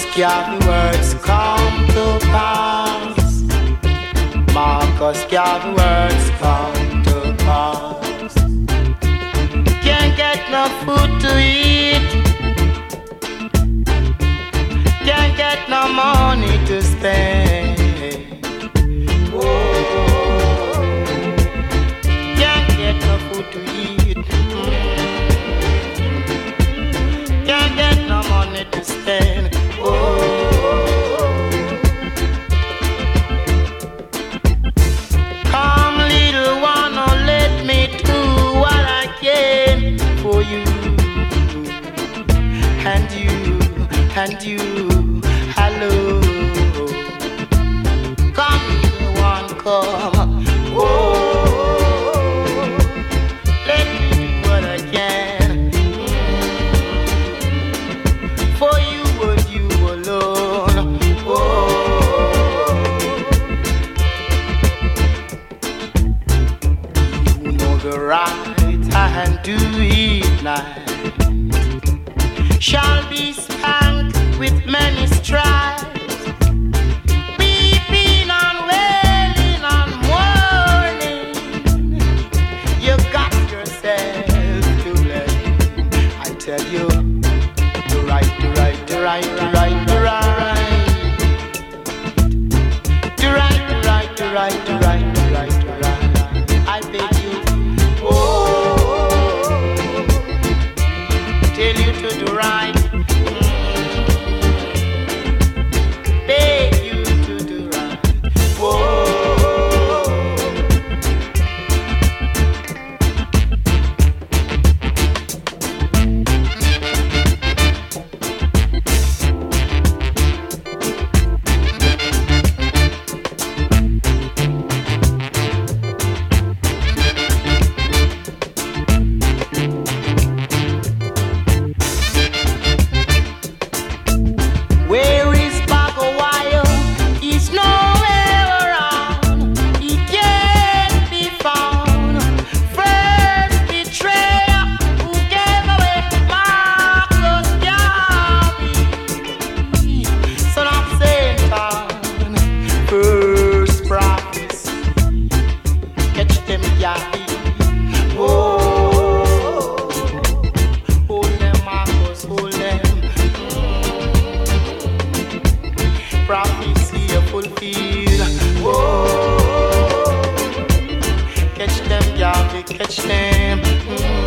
Garvey words come to pass. Marcus Garvey words come to pass. Can't get no food to eat. Can't get no money to spend. Oh, can't get no food to eat. Can't get no money to spend. Come, little one, oh, let me do what I can for you, and you, hello. Come, little one, come. Oh, let me do what I can for you and you alone. Oh, you know the right hand to it night shall be spanked with many stripes. Weeping and wailing and mourning, you got yourself to blame. I tell you, the right, the right, the right, the right, the right, the right, the right, the right, the right, the right, the right. I beg you, oh, tell you to do right. Beg you to do right. Whoa. Where is Bagowayo? He's nowhere around. He can't be found. First betrayer who gave away Marcus Garvey, son of Satan. First prophecy, catch them Garvey. Oh, hold them Marcus, hold them. Prophecy a fulfilled. Oh, catch them, Garvey, catch them.